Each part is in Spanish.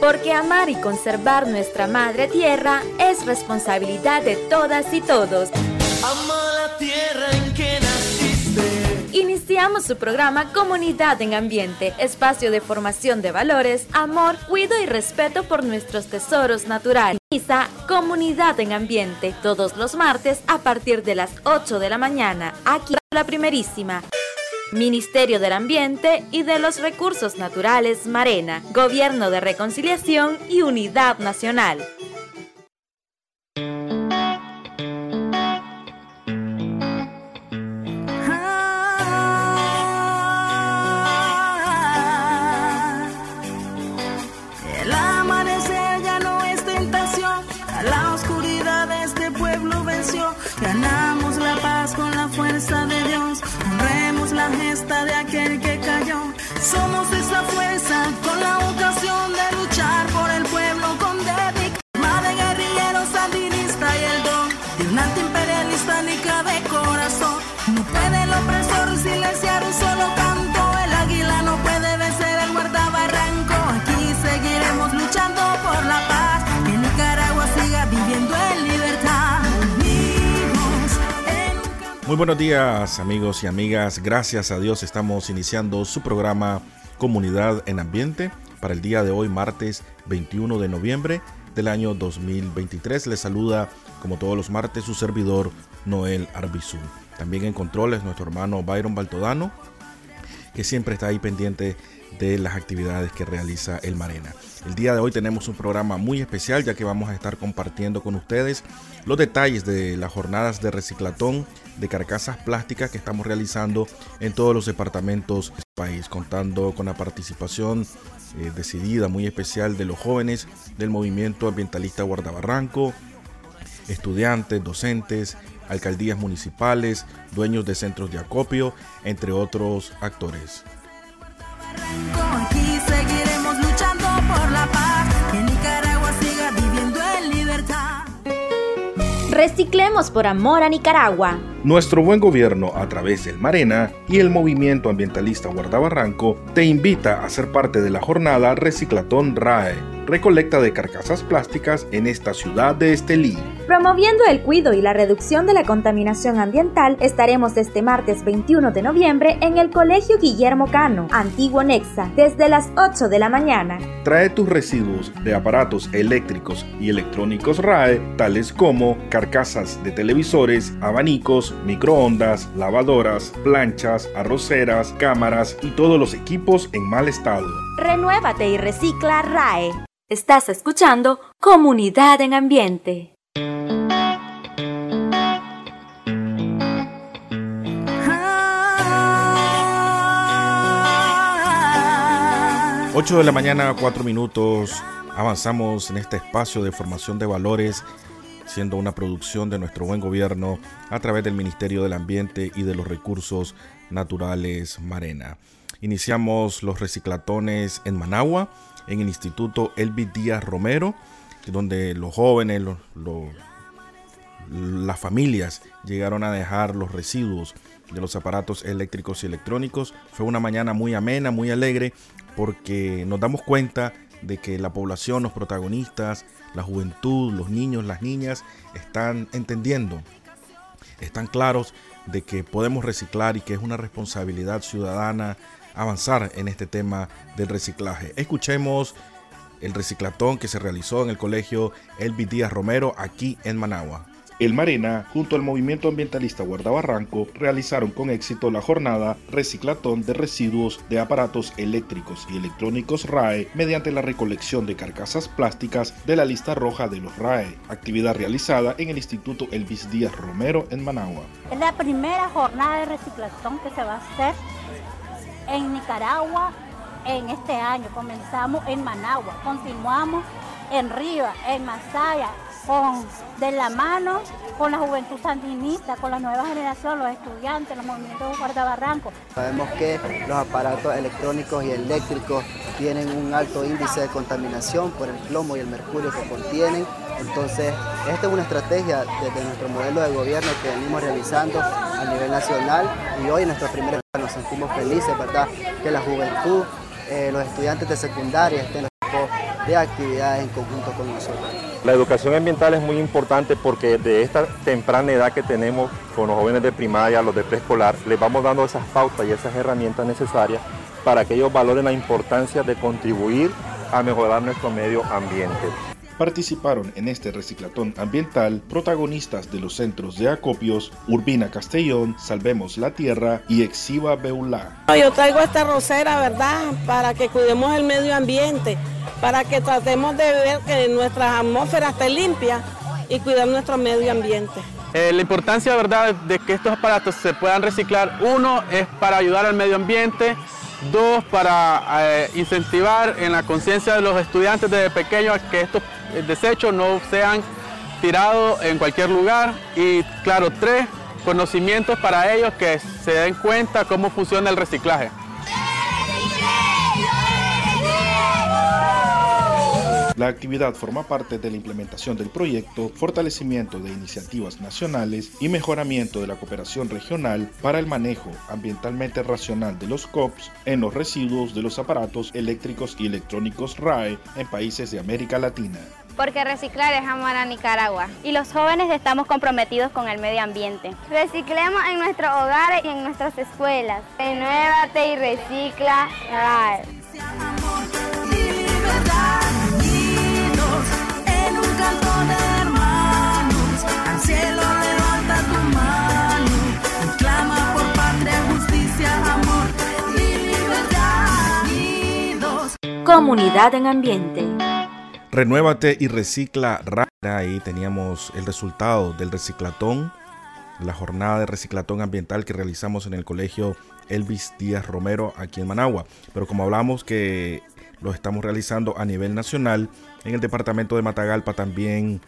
Porque amar y conservar nuestra madre tierra es responsabilidad de todas y todos. Ama la tierra en que naciste. Iniciamos su programa Comunidad en Ambiente, espacio de formación de valores, amor, cuidado y respeto por nuestros tesoros naturales. Inicia Comunidad en Ambiente, todos los martes a partir de las 8 de la mañana, aquí la primerísima. Ministerio del Ambiente y de los Recursos Naturales Marena, Gobierno de Reconciliación y Unidad Nacional. El amanecer ya no es tentación, a la oscuridad este pueblo venció. Ganamos la paz con la fuerza de Dios, honremos la gesta de aquel que cayó. Somos esa fuerza con la ocasión de luchar por el pueblo con dedicación. De guerrillero sandinista y el don de un antiimperialista nica de corazón. No puede el opresor silenciar un solo canto, el águila no puede vencer el guardabarranco. Aquí seguiremos luchando por la paz, que Nicaragua siga viviendo en libertad. Muy buenos días, amigos y amigas. Gracias a Dios estamos iniciando su programa Comunidad en Ambiente para el día de hoy, martes 21 de noviembre del año 2023. Les saluda, como todos los martes, su servidor Noel Arbizú. También en controles nuestro hermano Byron Baltodano, que siempre está ahí pendiente de las actividades que realiza el Marena. El día de hoy tenemos un programa muy especial, ya que vamos a estar compartiendo con ustedes los detalles de las jornadas de reciclatón de carcasas plásticas que estamos realizando en todos los departamentos del país, contando con la participación decidida, muy especial, de los jóvenes del movimiento ambientalista Guardabarranco, estudiantes, docentes, alcaldías municipales, dueños de centros de acopio, entre otros actores. Aquí seguiremos luchando por la paz, que Nicaragua siga viviendo en libertad. Reciclemos por amor a Nicaragua. Nuestro buen gobierno, a través del Marena y el movimiento ambientalista Guardabarranco, te invita a ser parte de la jornada Reciclatón RAE, recolecta de carcasas plásticas en esta ciudad de Estelí. Promoviendo el cuidado y la reducción de la contaminación ambiental, estaremos este martes 21 de noviembre en el Colegio Guillermo Cano, Antiguo Nexa, desde las 8 de la mañana. Trae tus residuos de aparatos eléctricos y electrónicos RAE, tales como carcasas de televisores, abanicos, microondas, lavadoras, planchas, arroceras, cámaras y todos los equipos en mal estado. Renuévate y recicla RAE. Estás escuchando Comunidad en Ambiente. 8 de la mañana, 4 minutos. Avanzamos en este espacio de formación de valores, siendo una producción de nuestro buen gobierno a través del Ministerio del Ambiente y de los Recursos Naturales Marena. Iniciamos los reciclatones en Managua, en el Instituto Elvis Díaz Romero, donde los jóvenes, las familias llegaron a dejar los residuos de los aparatos eléctricos y electrónicos. Fue una mañana muy amena, muy alegre, porque nos damos cuenta de que la población, los protagonistas, la juventud, los niños, las niñas, están entendiendo, están claros de que podemos reciclar y que es una responsabilidad ciudadana avanzar en este tema del reciclaje. Escuchemos el reciclatón que se realizó en el Colegio Elvis Díaz Romero aquí en Managua. El Marena, junto al movimiento ambientalista Guardabarranco, realizaron con éxito la jornada Reciclatón de residuos de aparatos eléctricos y electrónicos RAE mediante la recolección de carcasas plásticas de la lista roja de los RAE, actividad realizada en el Instituto Elvis Díaz Romero en Managua. Es la primera jornada de reciclatón que se va a hacer en Nicaragua en este año. Comenzamos en Managua, continuamos en Riva, en Masaya, de la mano con la juventud sandinista, con la nueva generación, los estudiantes, los movimientos de Guardabarranco. Sabemos que los aparatos electrónicos y eléctricos tienen un alto índice de contaminación por el plomo y el mercurio que contienen. Entonces, esta es una estrategia desde nuestro modelo de gobierno que venimos realizando a nivel nacional, y hoy en nuestra primera nos sentimos felices, ¿verdad?, que la juventud, los estudiantes de secundaria estén en los tipo de actividades en conjunto con nosotros. La educación ambiental es muy importante porque de esta temprana edad que tenemos con los jóvenes de primaria, los de preescolar, les vamos dando esas pautas y esas herramientas necesarias para que ellos valoren la importancia de contribuir a mejorar nuestro medio ambiente. Participaron en este reciclatón ambiental protagonistas de los centros de acopios Urbina Castellón, Salvemos la Tierra y Exhiba Beulá. Yo traigo esta rosera, ¿verdad?, para que cuidemos el medio ambiente, para que tratemos de ver que nuestra atmósfera esté limpia y cuidar nuestro medio ambiente. La importancia, ¿verdad?, de que estos aparatos se puedan reciclar, uno, es para ayudar al medio ambiente, dos, para incentivar en la conciencia de los estudiantes desde pequeños a que estos desechos no sean tirados en cualquier lugar, y claro, tres, conocimientos para ellos que se den cuenta cómo funciona el reciclaje. La actividad forma parte de la implementación del proyecto, fortalecimiento de iniciativas nacionales y mejoramiento de la cooperación regional para el manejo ambientalmente racional de los COPs en los residuos de los aparatos eléctricos y electrónicos RAE en países de América Latina. Porque reciclar es amar a Nicaragua. Y los jóvenes estamos comprometidos con el medio ambiente. Reciclemos en nuestros hogares y en nuestras escuelas. Renuévate y recicla RAE. En un canto de hermanos, al cielo levanta tu mano y clama por patria, justicia, amor y libertad. Unidos. Comunidad en Ambiente. Renuévate y recicla RAE. Ahí teníamos el resultado del reciclatón, la jornada de reciclatón ambiental que realizamos en el colegio Elvis Díaz Romero aquí en Managua. Pero como hablamos que lo estamos realizando a nivel nacional, en el departamento de Matagalpa también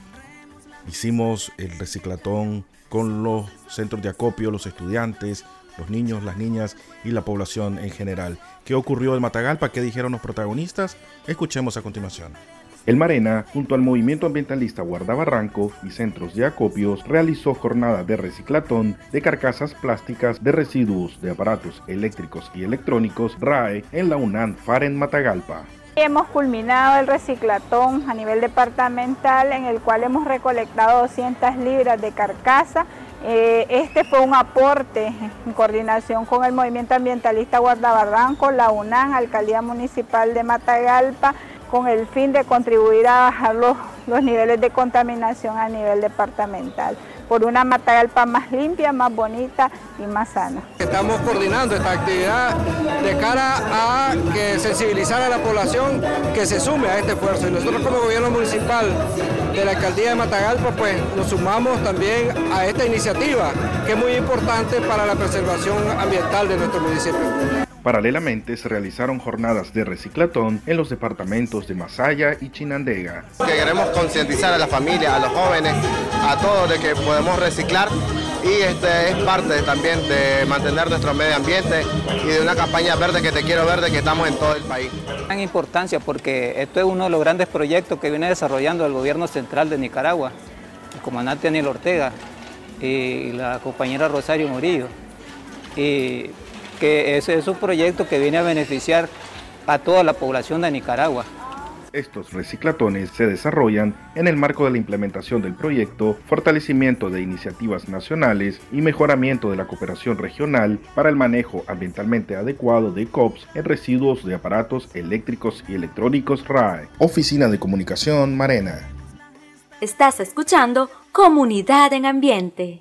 hicimos el reciclatón con los centros de acopio, los estudiantes, los niños, las niñas y la población en general. ¿Qué ocurrió en Matagalpa? ¿Qué dijeron los protagonistas? Escuchemos a continuación. El Marena, junto al movimiento ambientalista Guardabarranco y centros de acopios, realizó jornada de reciclatón de carcasas plásticas de residuos de aparatos eléctricos y electrónicos RAE en la UNAM FAREN Matagalpa. Hemos culminado el reciclatón a nivel departamental, en el cual hemos recolectado 200 libras de carcasa. Este fue un aporte en coordinación con el movimiento ambientalista Guardabarranco, la UNAM, Alcaldía Municipal de Matagalpa, con el fin de contribuir a bajar los niveles de contaminación a nivel departamental, por una Matagalpa más limpia, más bonita y más sana. Estamos coordinando esta actividad de cara a que sensibilizar a la población que se sume a este esfuerzo. Y nosotros como gobierno municipal de la Alcaldía de Matagalpa, pues nos sumamos también a esta iniciativa, que es muy importante para la preservación ambiental de nuestro municipio. Paralelamente se realizaron jornadas de reciclatón en los departamentos de Masaya y Chinandega. Que queremos concientizar a la familia, a los jóvenes, a todos de que podemos reciclar, y es parte también de mantener nuestro medio ambiente y de una campaña verde que te quiero verde que estamos en todo el país. Gran importancia porque esto es uno de los grandes proyectos que viene desarrollando el gobierno central de Nicaragua, el comandante Daniel Ortega y la compañera Rosario Murillo. Que ese es un proyecto que viene a beneficiar a toda la población de Nicaragua. Estos reciclatones se desarrollan en el marco de la implementación del proyecto, fortalecimiento de iniciativas nacionales y mejoramiento de la cooperación regional para el manejo ambientalmente adecuado de COPs en residuos de aparatos eléctricos y electrónicos RAE. Oficina de Comunicación Marena. Estás escuchando Comunidad en Ambiente.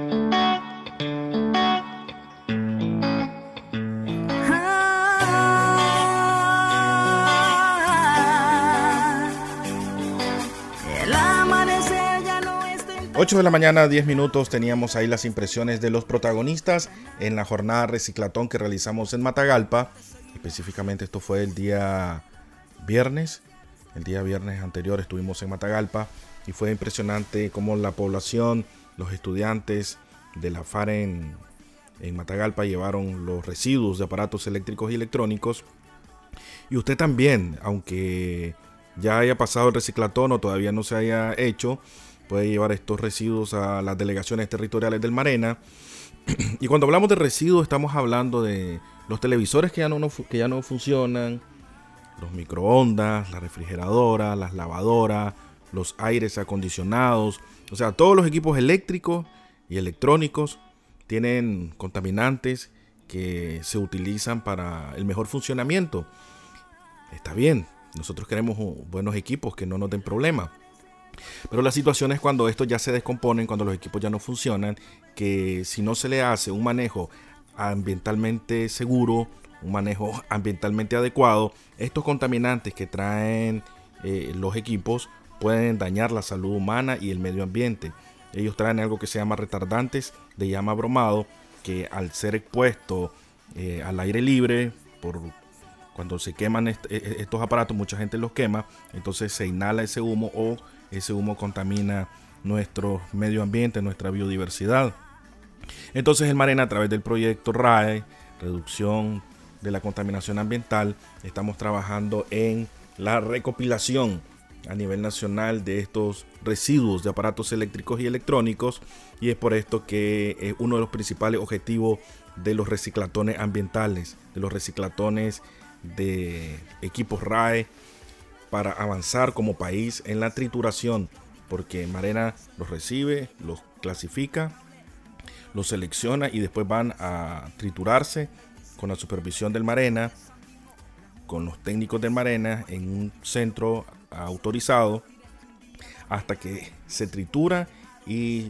Ocho de la mañana, 10 minutos, teníamos ahí las impresiones de los protagonistas en la jornada reciclatón que realizamos en Matagalpa. Específicamente esto fue el día viernes. El día viernes anterior estuvimos en Matagalpa y fue impresionante cómo la población, los estudiantes de la FAREN en Matagalpa llevaron los residuos de aparatos eléctricos y electrónicos. Y usted también, aunque ya haya pasado el reciclatón o todavía no se haya hecho, puede llevar estos residuos a las delegaciones territoriales del Marena. Y cuando hablamos de residuos estamos hablando de los televisores que ya no funcionan, los microondas, la refrigeradora, las lavadoras, los aires acondicionados, o sea, todos los equipos eléctricos y electrónicos tienen contaminantes que se utilizan para el mejor funcionamiento. Está bien, nosotros queremos buenos equipos que no nos den problemas. Pero la situación es cuando estos ya se descomponen, cuando los equipos ya no funcionan, que si no se le hace un manejo ambientalmente seguro, un manejo ambientalmente adecuado, estos contaminantes que traen los equipos pueden dañar la salud humana y el medio ambiente. Ellos traen algo que se llama retardantes de llama bromado, que al ser expuesto al aire libre, cuando se queman estos aparatos, mucha gente los quema, entonces se inhala ese humo o ese humo contamina nuestro medio ambiente, nuestra biodiversidad. Entonces el Marena, a través del proyecto RAE, reducción de la contaminación ambiental, estamos trabajando en la recopilación a nivel nacional de estos residuos de aparatos eléctricos y electrónicos, y es por esto que es uno de los principales objetivos de los reciclatones ambientales, de los reciclatones de equipos RAE, para avanzar como país en la trituración, porque Marena los recibe, los clasifica, los selecciona y después van a triturarse con la supervisión del Marena, con los técnicos del Marena en un centro autorizado, hasta que se tritura y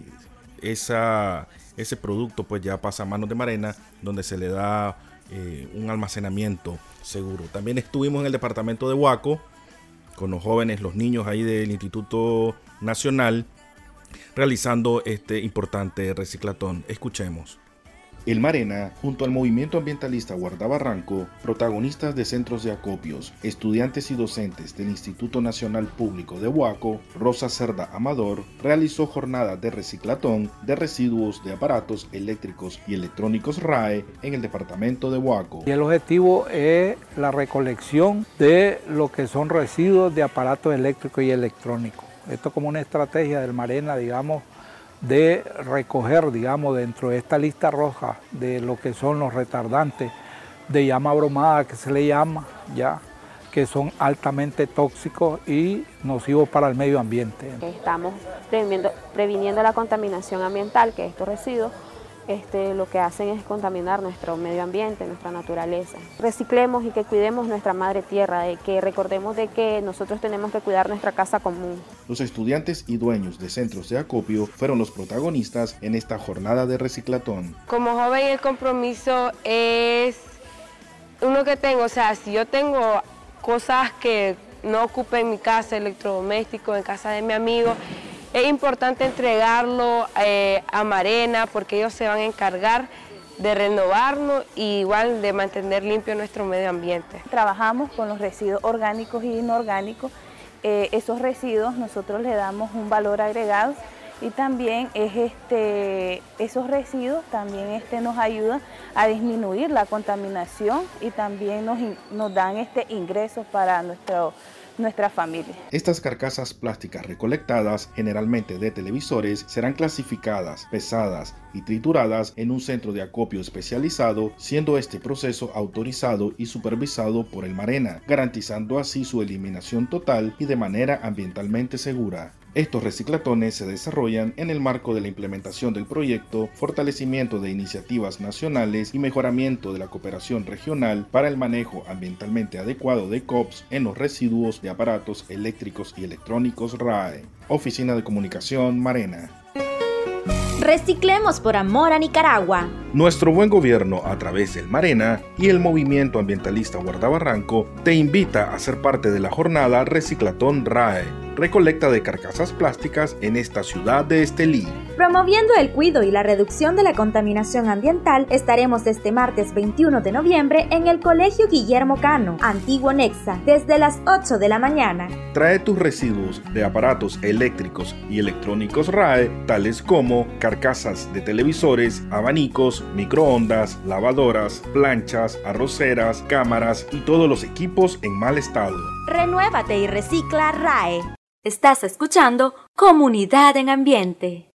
ese producto pues ya pasa a manos de Marena, donde se le da un almacenamiento seguro. También estuvimos en el departamento de Huaco con los jóvenes, los niños ahí del Instituto Nacional, realizando este importante reciclatón. Escuchemos. El Marena, junto al movimiento ambientalista Guardabarranco, protagonistas de centros de acopios, estudiantes y docentes del Instituto Nacional Público de Huaco, Rosa Cerda Amador, realizó jornadas de reciclatón de residuos de aparatos eléctricos y electrónicos RAE en el departamento de Huaco. Y el objetivo es la recolección de lo que son residuos de aparatos eléctricos y electrónicos. Esto como una estrategia del Marena, digamos, de recoger, digamos, dentro de esta lista roja de lo que son los retardantes de llama bromada, que se le llama, ya, que son altamente tóxicos y nocivos para el medio ambiente. Estamos previniendo la contaminación ambiental, que estos residuos lo que hacen es contaminar nuestro medio ambiente, nuestra naturaleza. Reciclemos y que cuidemos nuestra madre tierra, de que recordemos de que nosotros tenemos que cuidar nuestra casa común. Los estudiantes y dueños de centros de acopio fueron los protagonistas en esta jornada de reciclatón. Como joven, el compromiso es uno que tengo, o sea, si yo tengo cosas que no ocupen mi casa, electrodomésticos, en casa de mi amigo, es importante entregarlo a Marena, porque ellos se van a encargar de renovarnos y igual de mantener limpio nuestro medio ambiente. Trabajamos con los residuos orgánicos y inorgánicos. Esos residuos nosotros le damos un valor agregado y también esos residuos también nos ayudan a disminuir la contaminación y también nos dan ingresos para nuestra familia. Estas carcasas plásticas recolectadas, generalmente de televisores, serán clasificadas, pesadas y trituradas en un centro de acopio especializado, siendo este proceso autorizado y supervisado por el Marena, garantizando así su eliminación total y de manera ambientalmente segura. Estos reciclatones se desarrollan en el marco de la implementación del proyecto Fortalecimiento de Iniciativas Nacionales y Mejoramiento de la Cooperación Regional para el Manejo Ambientalmente Adecuado de COPS en los residuos de aparatos eléctricos y electrónicos RAE. Oficina de Comunicación Marena. Reciclemos por amor a Nicaragua. Nuestro buen gobierno, a través del Marena y el movimiento ambientalista Guardabarranco, te invita a ser parte de la jornada Reciclatón RAE, recolecta de carcasas plásticas en esta ciudad de Estelí. Promoviendo el cuidado y la reducción de la contaminación ambiental, estaremos este martes 21 de noviembre en el Colegio Guillermo Cano, Antiguo Nexa, desde las 8 de la mañana. Trae tus residuos de aparatos eléctricos y electrónicos RAE, tales como carcasas de televisores, abanicos, microondas, lavadoras, planchas, arroceras, cámaras y todos los equipos en mal estado. Renuévate y recicla RAE. Estás escuchando Comunidad en Ambiente.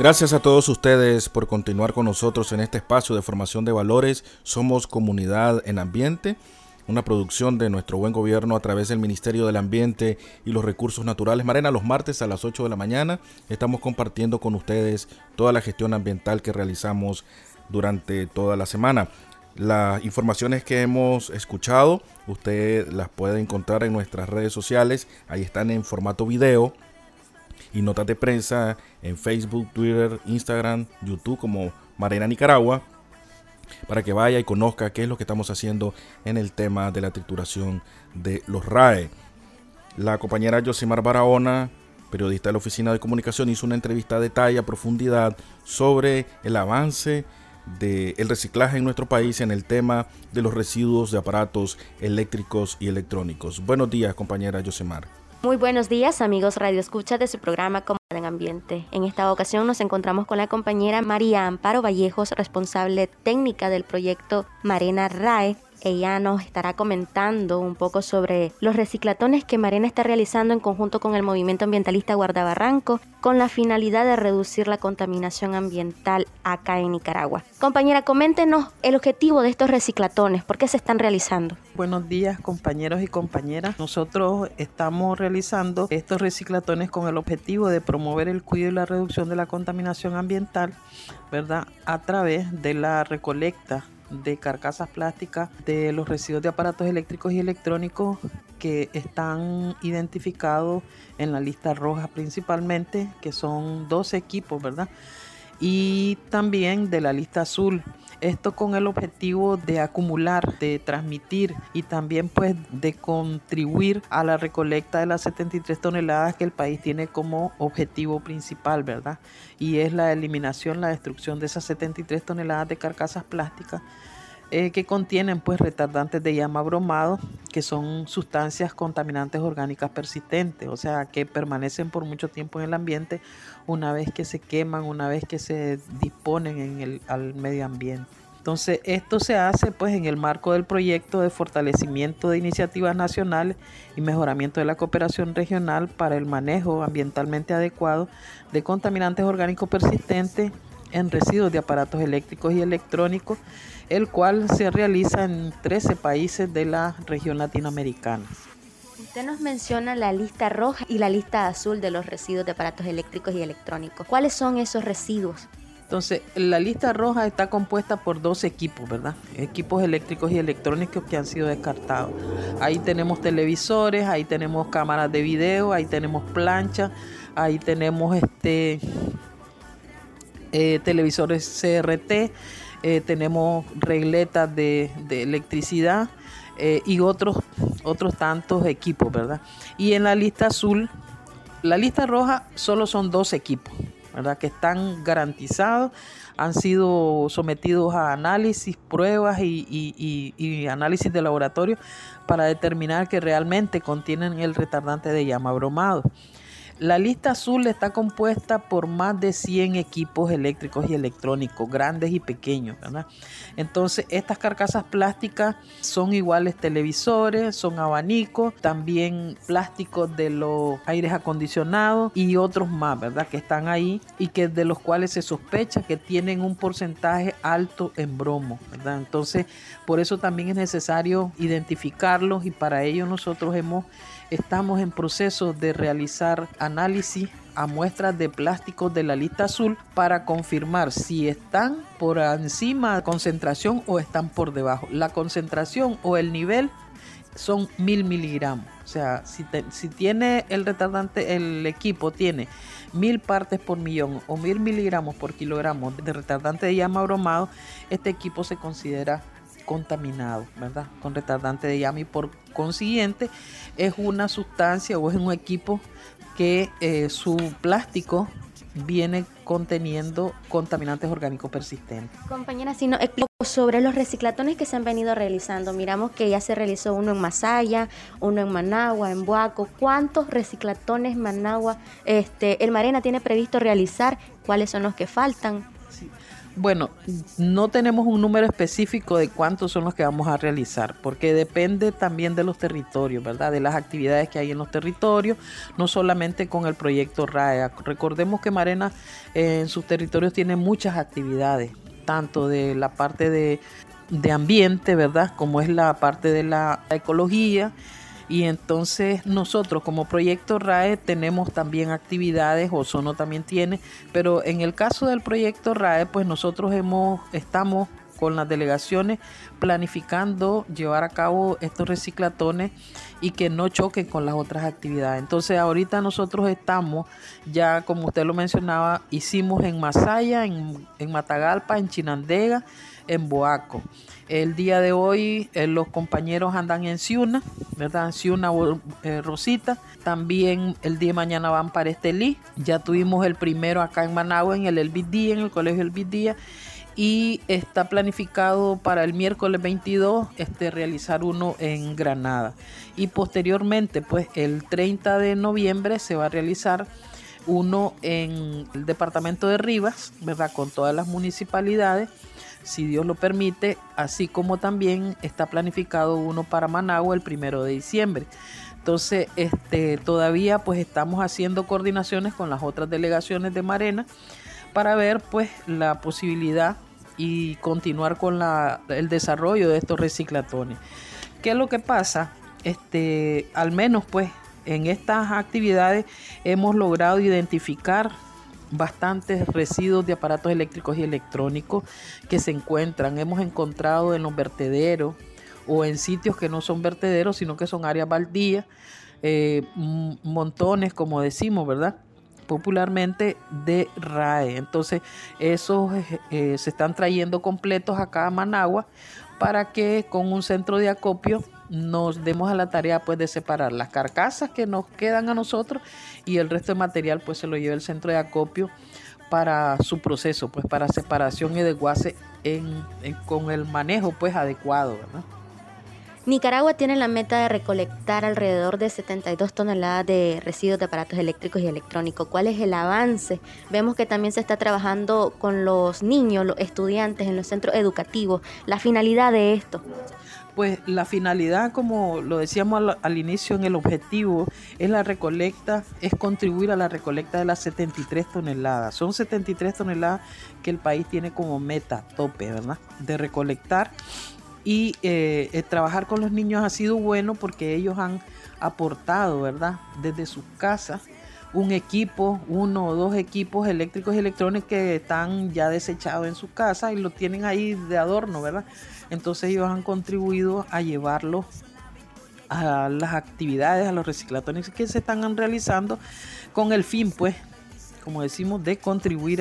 Gracias a todos ustedes por continuar con nosotros en este espacio de formación de valores. Somos Comunidad en Ambiente, una producción de nuestro buen gobierno a través del Ministerio del Ambiente y los Recursos Naturales. Marena, los martes a las 8 de la mañana estamos compartiendo con ustedes toda la gestión ambiental que realizamos durante toda la semana. Las informaciones que hemos escuchado, usted las puede encontrar en nuestras redes sociales. Ahí están en formato video y notas de prensa en Facebook, Twitter, Instagram, YouTube como Marena Nicaragua, para que vaya y conozca qué es lo que estamos haciendo en el tema de la trituración de los RAE. La compañera Yosimar Barahona, periodista de la Oficina de Comunicación, hizo una entrevista a detalle, a profundidad, sobre el avance del reciclaje en nuestro país en el tema de los residuos de aparatos eléctricos y electrónicos. Buenos días, compañera Yosimar. Muy buenos días, amigos Radio Escucha de su programa Comunidad en Ambiente. En esta ocasión nos encontramos con la compañera María Amparo Vallejos, responsable técnica del proyecto Marena RAE. Ella nos estará comentando un poco sobre los reciclatones que Marena está realizando en conjunto con el movimiento ambientalista Guardabarranco, con la finalidad de reducir la contaminación ambiental acá en Nicaragua. Compañera, coméntenos el objetivo de estos reciclatones, ¿por qué se están realizando? Buenos días, compañeros y compañeras. Nosotros estamos realizando estos reciclatones con el objetivo de promover el cuidado y la reducción de la contaminación ambiental, ¿verdad?, a través de la recolecta de carcasas plásticas de los residuos de aparatos eléctricos y electrónicos que están identificados en la lista roja principalmente, que son 12 equipos, ¿verdad? Y también de la lista azul. Esto con el objetivo de acumular, de transmitir y también pues de contribuir a la recolecta de las 73 toneladas que el país tiene como objetivo principal, ¿verdad? Y es la eliminación, la destrucción de esas 73 toneladas de carcasas plásticas que contienen pues retardantes de llama bromado, que son sustancias contaminantes orgánicas persistentes, o sea que permanecen por mucho tiempo en el ambiente una vez que se queman, una vez que se disponen al medio ambiente. Entonces esto se hace pues en el marco del proyecto de fortalecimiento de iniciativas nacionales y mejoramiento de la cooperación regional para el manejo ambientalmente adecuado de contaminantes orgánicos persistentes en residuos de aparatos eléctricos y electrónicos, el cual se realiza en 13 países de la región latinoamericana. Usted nos menciona la lista roja y la lista azul de los residuos de aparatos eléctricos y electrónicos. ¿Cuáles son esos residuos? Entonces, la lista roja está compuesta por 12 equipos, ¿verdad? Equipos eléctricos y electrónicos que han sido descartados. Ahí tenemos televisores, ahí tenemos cámaras de video, ahí tenemos planchas, ahí tenemos televisores CRT, tenemos regletas de electricidad y otros tantos equipos, ¿verdad? Y en la lista azul, la lista roja solo son 2 equipos, ¿verdad?, que están garantizados, han sido sometidos a análisis, pruebas y análisis de laboratorio para determinar que realmente contienen el retardante de llama bromado. La lista azul está compuesta por más de 100 equipos eléctricos y electrónicos, grandes y pequeños, ¿verdad? Entonces, estas carcasas plásticas son iguales televisores, son abanicos, también plásticos de los aires acondicionados y otros más, ¿verdad?, que están ahí y que de los cuales se sospecha que tienen un porcentaje alto en bromo, ¿verdad? Entonces, por eso también es necesario identificarlos y para ello nosotros estamos en proceso de realizar análisis a muestras de plásticos de la lista azul para confirmar si están por encima de concentración o están por debajo. La concentración o el nivel son 1000 miligramos. O sea, si tiene el retardante, el equipo tiene 1000 partes por millón o 1000 miligramos por kilogramo de retardante de llama bromado, este equipo se considera contaminado, ¿verdad?, con retardante de llama, y por consiguiente es una sustancia o es un equipo que su plástico viene conteniendo contaminantes orgánicos persistentes. Compañera, si nos explico sobre los reciclatones que se han venido realizando. Miramos que ya se realizó uno en Masaya, uno en Managua, en Buaco. ¿Cuántos reciclatones el Marena tiene previsto realizar? ¿Cuáles son los que faltan? Sí. Bueno, no tenemos un número específico de cuántos son los que vamos a realizar, porque depende también de los territorios, ¿verdad? De las actividades que hay en los territorios, no solamente con el proyecto RAE. Recordemos que Marena en sus territorios tiene muchas actividades, tanto de la parte de ambiente, ¿verdad? Como es la parte de la ecología. Y entonces nosotros como proyecto RAE tenemos también actividades, Ozono también tiene, pero en el caso del proyecto RAE, pues nosotros estamos con las delegaciones planificando llevar a cabo estos reciclatones y que no choquen con las otras actividades. Entonces ahorita nosotros estamos, ya como usted lo mencionaba, hicimos en Masaya, en Matagalpa, en Chinandega, en Boaco. El día de hoy los compañeros andan en Ciuna, ¿verdad? En Ciuna, Rosita. También el día de mañana van para Estelí. Ya tuvimos el primero acá en Managua, en el Elvis Díaz, en el colegio Elvis Díaz. Y está planificado para el miércoles 22 realizar uno en Granada. Y posteriormente, pues el 30 de noviembre se va a realizar uno en el departamento de Rivas, ¿verdad? Con todas las municipalidades, si Dios lo permite, así como también está planificado uno para Managua el 1 de diciembre. Entonces, todavía pues estamos haciendo coordinaciones con las otras delegaciones de Marena para ver pues la posibilidad y continuar con el desarrollo de estos reciclatones. ¿Qué es lo que pasa? Al menos pues en estas actividades hemos logrado identificar bastantes residuos de aparatos eléctricos y electrónicos que se encuentran. Hemos encontrado en los vertederos o en sitios que no son vertederos, sino que son áreas baldías, montones, como decimos, ¿verdad? Popularmente de RAE. Entonces, esos se están trayendo completos acá a Managua para que con un centro de acopio nos demos a la tarea pues de separar las carcasas que nos quedan a nosotros y el resto de material pues se lo lleva el centro de acopio para su proceso, pues para separación y desguace con el manejo pues adecuado, ¿verdad? Nicaragua tiene la meta de recolectar alrededor de 72 toneladas de residuos de aparatos eléctricos y electrónicos. ¿Cuál es el avance? Vemos que también se está trabajando con los niños, los estudiantes en los centros educativos. ¿La finalidad de esto? Pues la finalidad, como lo decíamos al inicio en el objetivo, es la recolecta, es contribuir a la recolecta de las 73 toneladas. Son 73 toneladas que el país tiene como meta, tope, ¿verdad? De recolectar. Y trabajar con los niños ha sido bueno porque ellos han aportado, ¿verdad? Desde sus casas un equipo, 1 o 2 equipos eléctricos y electrónicos que están ya desechados en sus casas y lo tienen ahí de adorno, ¿verdad? Entonces ellos han contribuido a llevarlos a las actividades, a los reciclatones que se están realizando con el fin, pues, como decimos, de contribuir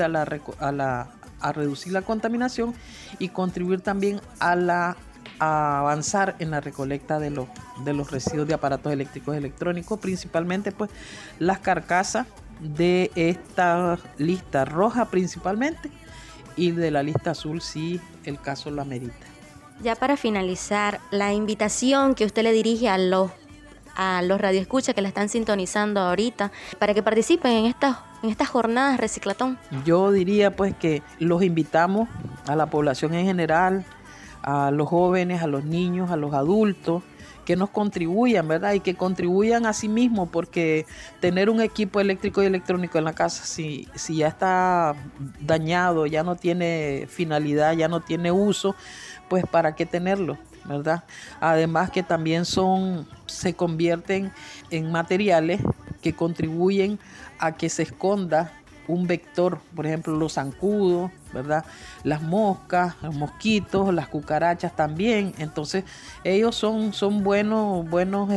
a reducir la contaminación y contribuir también a avanzar en la recolecta de los residuos de aparatos eléctricos y electrónicos, principalmente pues las carcasas de esta lista roja principalmente y de la lista azul si el caso lo amerita. Ya para finalizar, la invitación que usted le dirige a los radioescuchas que la están sintonizando ahorita para que participen en estas jornadas reciclatón. Yo diría pues que los invitamos a la población en general, a los jóvenes, a los niños, a los adultos, que nos contribuyan, ¿verdad? Y que contribuyan a sí mismos, porque tener un equipo eléctrico y electrónico en la casa, si ya está dañado, ya no tiene finalidad, ya no tiene uso, pues ¿para qué tenerlo? ¿Verdad? Además que también se convierten en materiales que contribuyen a que se esconda un vector, por ejemplo los zancudos, ¿verdad? Las moscas, los mosquitos, las cucarachas también. Entonces ellos son buenos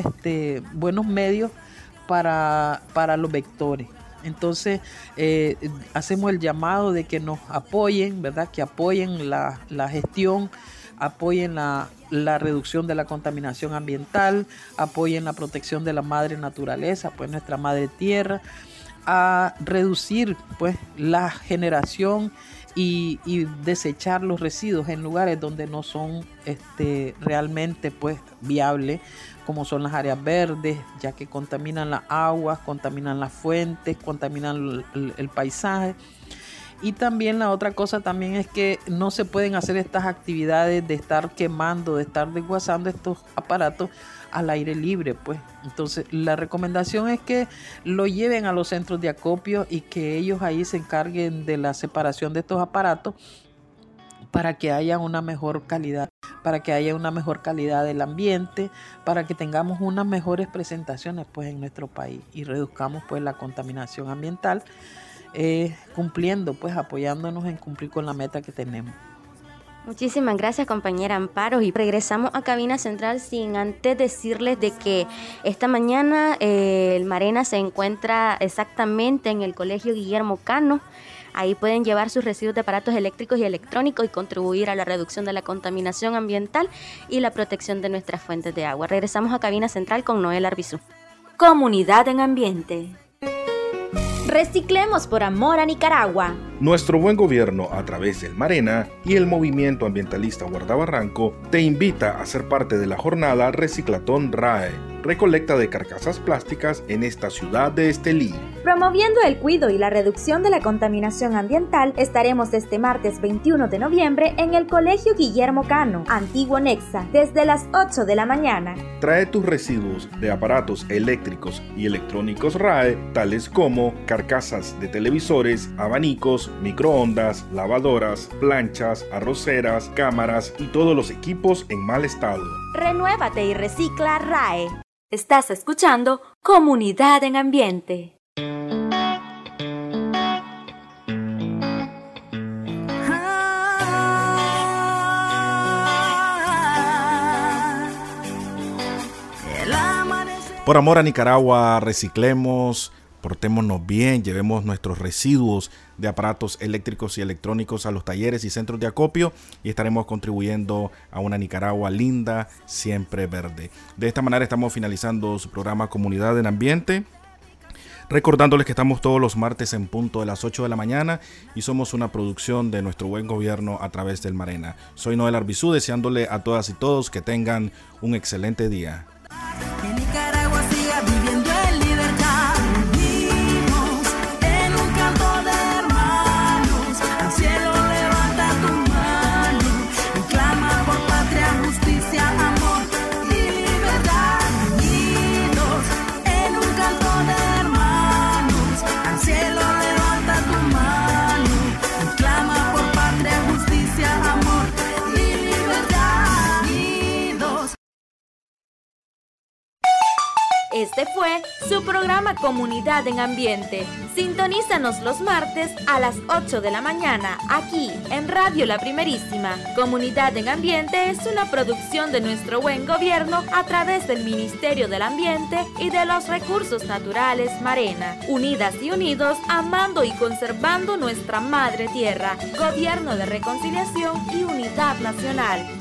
medios para los vectores. Entonces hacemos el llamado de que nos apoyen, ¿verdad? Que apoyen la gestión, apoyen la reducción de la contaminación ambiental, apoyen la protección de la madre naturaleza, pues nuestra madre tierra, a reducir pues la generación y desechar los residuos en lugares donde no son realmente pues viables, como son las áreas verdes, ya que contaminan las aguas, contaminan las fuentes, contaminan el paisaje. Y también la otra cosa también es que no se pueden hacer estas actividades de estar quemando, de estar desguazando estos aparatos al aire libre, pues. Entonces la recomendación es que lo lleven a los centros de acopio y que ellos ahí se encarguen de la separación de estos aparatos para que haya una mejor calidad, del ambiente, para que tengamos unas mejores presentaciones pues en nuestro país y reduzcamos pues la contaminación ambiental, cumpliendo pues, apoyándonos en cumplir con la meta que tenemos. Muchísimas gracias, compañera Amparo, y regresamos a Cabina Central sin antes decirles de que esta mañana el Marena se encuentra exactamente en el Colegio Guillermo Cano. Ahí pueden llevar sus residuos de aparatos eléctricos y electrónicos y contribuir a la reducción de la contaminación ambiental y la protección de nuestras fuentes de agua. Regresamos a Cabina Central con Noel Arbizú. Comunidad en Ambiente. Reciclemos por amor a Nicaragua. Nuestro buen gobierno, a través del Marena y el movimiento ambientalista Guardabarranco, te invita a ser parte de la jornada Reciclatón RAE, recolecta de carcasas plásticas en esta ciudad de Estelí. Promoviendo el cuidado y la reducción de la contaminación ambiental, estaremos este martes 21 de noviembre en el Colegio Guillermo Cano, Antiguo Nexa, desde las 8 de la mañana. Trae tus residuos de aparatos eléctricos y electrónicos RAE, tales como carcasas de televisores, abanicos, microondas, lavadoras, planchas, arroceras, cámaras y todos los equipos en mal estado. Renuévate y recicla RAE. Estás escuchando Comunidad en Ambiente. Por amor a Nicaragua, reciclemos, portémonos bien, llevemos nuestros residuos de aparatos eléctricos y electrónicos a los talleres y centros de acopio y estaremos contribuyendo a una Nicaragua linda, siempre verde. De esta manera estamos finalizando su programa Comunidad en Ambiente. Recordándoles que estamos todos los martes en punto de las 8 de la mañana y somos una producción de nuestro buen gobierno a través del Marena. Soy Noel Arbizú, deseándole a todas y todos que tengan un excelente día. En Nicaragua siga viviendo en libertad. Vivimos en un canto de hermanos. Al cielo levanta tu mano y clama por patria, justicia, amor y libertad. Unidos en un canto de hermanos. Al cielo levanta tu mano y clama por patria, justicia, amor y libertad. Unidos. Este fue su programa Comunidad en Ambiente. Sintonízanos los martes a las 8 de la mañana, aquí en Radio La Primerísima. Comunidad en Ambiente es una producción de nuestro buen gobierno a través del Ministerio del Ambiente y de los Recursos Naturales Marena. Unidas y unidos, amando y conservando nuestra madre tierra. Gobierno de Reconciliación y Unidad Nacional.